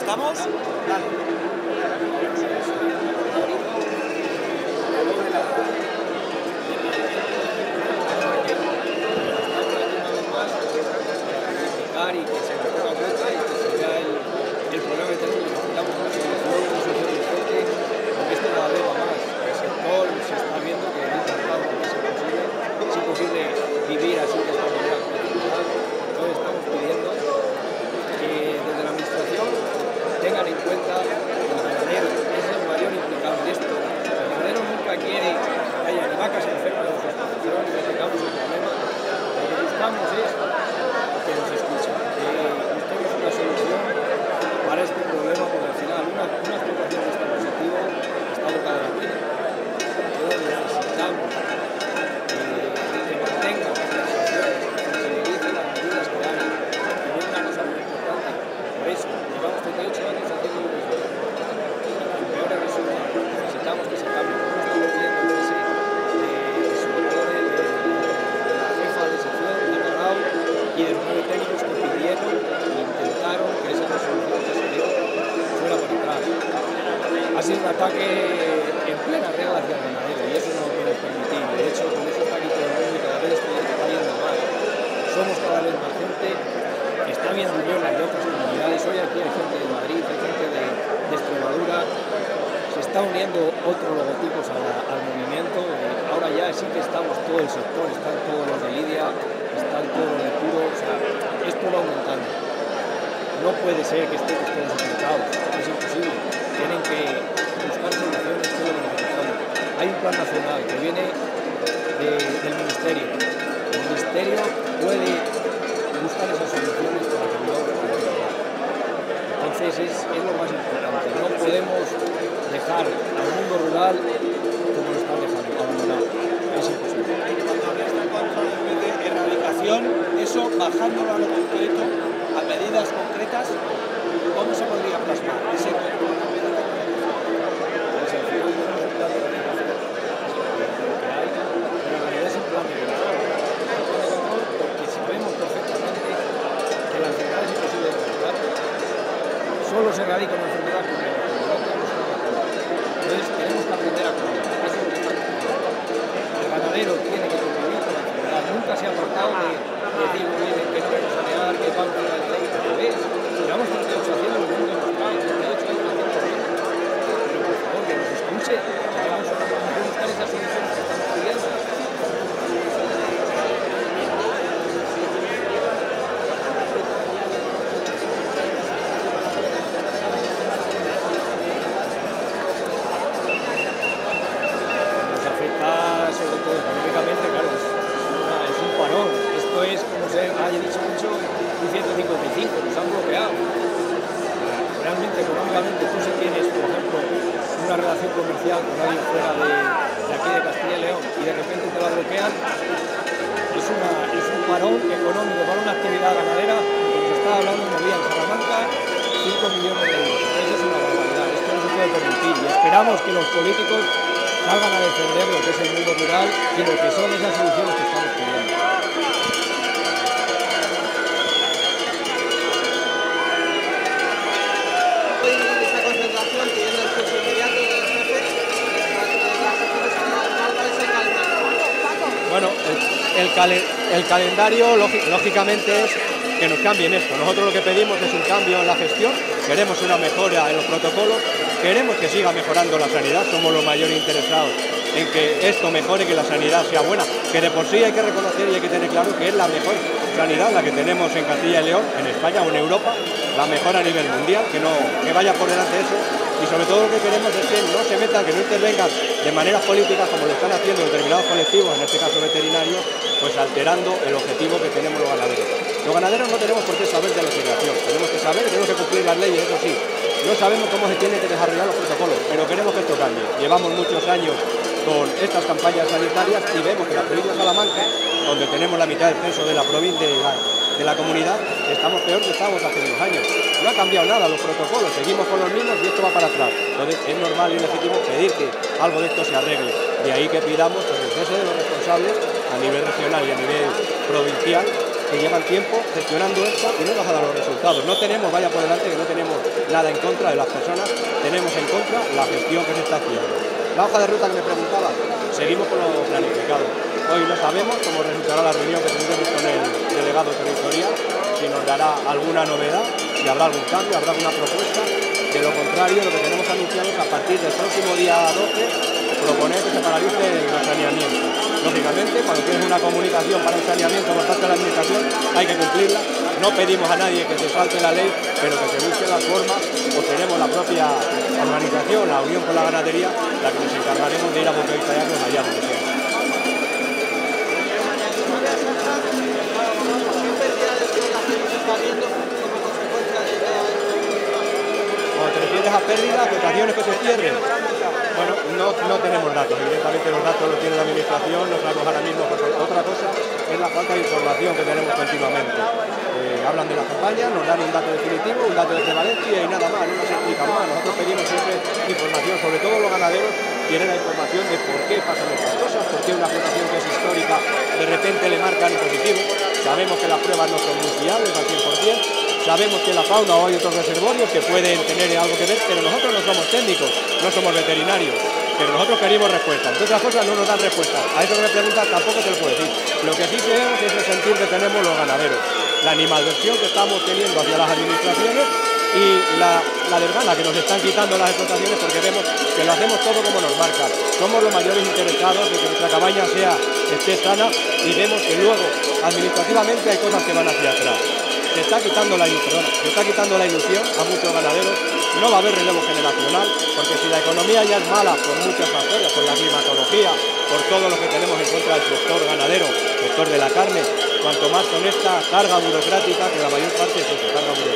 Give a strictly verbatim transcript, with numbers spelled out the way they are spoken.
¿Empezamos? Dale. Y que se nos ponga cuenta y que se vea el, el problema que tenemos, que necesitamos una solución, una solución urgente, porque esto cada vez va más. El sector se está viendo que en este estado es imposible, es imposible vivir así de esta manera con la ciudad. Entonces estamos pidiendo que desde la administración tengan en cuenta que el ganadero es el mayor implicado en esto. El ganadero nunca quiere que haya ni vacas enfermas de su explotación y que tengamos un problema. Lo que buscamos es que nos escuchen, que busquemos una solución para este problema, porque al final una, una explotación de este positivo está boca de la vida. Entonces necesitamos eh, que mantengan las sanciones, que se sensibilicen las medidas que hay, que es una cosa muy importante. Por eso, llevamos treinta y ocho años haciendo lo mismo. Y peor resulta, necesitamos que se cambie. No estamos viendo ese, eh, sobre todo de, de, de la jefa de sección, de Aragao, y de los nueve técnicos que pidieron e intentaron que esa resolución que salió fuera para atrás. Ha sido un ataque en plena regla hacia el ganadero y eso no lo podemos permitir. De hecho, con eso está aquí todo el mundo y cada vez esto está yendo más. Somos cada vez más gente, está viendo yo en las de otras comunidades. Hoy aquí hay gente de Madrid, hay gente de, de Extremadura. Se está uniendo otros logotipos a la, al movimiento. Ahora ya sí que estamos todo el sector, están todos los de Lidia, están todos los de Puro, o sea, esto va aumentando. No puede ser que estemos todos implicados, es imposible. Tienen que buscar soluciones, todo lo que necesitamos. Hay un plan nacional que viene de, del Ministerio. El Ministerio puede buscar esas soluciones para que vivamos con tranquilidad. Entonces es, es lo más importante. No podemos dejar al mundo rural como lo están dejando, abandonado. Es imposible. Cuando hablas de control de erradicación, eso bajándolo a lo concreto, a medidas concretas, ¿cómo se podría plasmar ese control de erradicación? Pues al final no es un plan de erradicación, lo que hay, pero en realidad es un plan de control. Es un plan de control porque sabemos perfectamente que la enfermedad es imposible de erradicar. Solo se erradica una enfermedad con la enfermedad que nos está. Entonces tenemos que aprender a convivir. Eso es lo que está haciendo. El ganadero tiene que convivir con la enfermedad. Nunca se ha apartado de, de decir, oye, que no vamos a negar, que vamos a la ley, pero ves, llevamos treinta y ocho haciendo lo mismo que hemos estado, treinta y ocho años haciendo lo mismo. Pero por favor, que nos escuche, que vamos a buscar esas soluciones que estamos pidiendo. Sobre todo económicamente, claro, es, una, es un parón. Esto es, como se haya dicho mucho, un ciento cincuenta y cinco, nos han bloqueado. Realmente, económicamente, tú si tienes, por ejemplo, una relación comercial con alguien fuera de, de aquí de Castilla y León y de repente te la bloquean, es, una, es un parón económico para una actividad ganadera, como se está hablando en día en Salamanca, cinco millones de euros. Entonces es una barbaridad, esto no se puede permitir y esperamos que los políticos salgan a defender lo que es el mundo rural y lo que son esas soluciones que estamos pidiendo. Hoy esta concentración pidiendo el expulso inmediato de los jefes de las acciones sanitarias, ¿cuál es el calendario? Bueno, el, el, cale, el calendario lógicamente es que nos cambien esto. Nosotros lo que pedimos es un cambio en la gestión, queremos una mejora en los protocolos, queremos que siga mejorando la sanidad, somos los mayores interesados en que esto mejore, que la sanidad sea buena, que de por sí hay que reconocer y hay que tener claro que es la mejor sanidad, la que tenemos en Castilla y León, en España o en Europa, la mejor a nivel mundial, que, no, que vaya por delante eso, y sobre todo lo que queremos es que no se metan, que no intervengan de maneras políticas como lo están haciendo determinados colectivos, en este caso veterinarios, pues alterando el objetivo que tenemos los ganaderos. Los ganaderos no tenemos por qué saber de legislación, tenemos que saber, tenemos que cumplir las leyes, eso sí. No sabemos cómo se tienen que desarrollar los protocolos, pero queremos que esto cambie. Llevamos muchos años con estas campañas sanitarias y vemos que la provincia de Salamanca, donde tenemos la mitad del censo de la provincia de la, de la comunidad, estamos peor que estábamos hace unos años. No ha cambiado nada los protocolos, seguimos con los mismos y esto va para atrás. Entonces es normal y legítimo pedir que algo de esto se arregle. De ahí que pidamos pues, el cese de los responsables a nivel regional y a nivel provincial que llevan tiempo gestionando esto y no nos ha dado los resultados. No tenemos, vaya por delante, que no tenemos nada en contra de las personas, tenemos en contra la gestión que se está haciendo. La hoja de ruta que me preguntaba, seguimos con lo planificado. Hoy no sabemos cómo resultará la reunión que tendremos con el delegado territorial, si nos dará alguna novedad, si habrá algún cambio, habrá alguna propuesta. De lo contrario, lo que tenemos anunciado es a partir del próximo día doce proponer que se paralice el saneamiento. Lógicamente, cuando tienes una comunicación para un saneamiento por parte de la administración, hay que cumplirla. No pedimos a nadie que se salte la ley, pero que se busque la forma, o tenemos la propia organización, la unión con la ganadería, la que nos encargaremos de ir a monitorearnos allá donde sea. Cuando te refieres a pérdidas, explotaciones que se cierren, bueno, no, no tenemos datos, evidentemente los datos los tiene la administración, no sabemos ahora mismo, porque otra cosa es la falta de información que tenemos continuamente. Eh, hablan de la campaña, nos dan un dato definitivo, un dato de prevalencia y nada más, no nos explican más. Nosotros pedimos siempre información, sobre todo los ganaderos quieren la información de por qué pasan estas cosas, por qué una explotación que es histórica de repente le marcan positivo. Sabemos que las pruebas no son muy fiables al cien por cien, sabemos que la fauna o hay otros reservorios que pueden tener algo que ver, pero nosotros no somos técnicos, no somos veterinarios, pero nosotros queremos respuestas. Entre otras cosas no nos dan respuestas. A eso que me preguntas tampoco te lo puedo decir. Lo que sí tenemos es el sentir que tenemos los ganaderos, la animadversión que estamos teniendo hacia las administraciones y la, la desgana que nos están quitando las explotaciones, porque vemos que lo hacemos todo como nos marcan. Somos los mayores interesados de que nuestra cabaña sea, esté sana, y vemos que luego administrativamente hay cosas que van hacia atrás. Se está quitando la ilusión, se está quitando la ilusión a muchos ganaderos. No va a haber relevo generacional, porque si la economía ya es mala por muchas factores, por la climatología, por todo lo que tenemos en contra del sector ganadero, sector de la carne, cuanto más con esta carga burocrática, que la mayor parte es esa carga burocrática.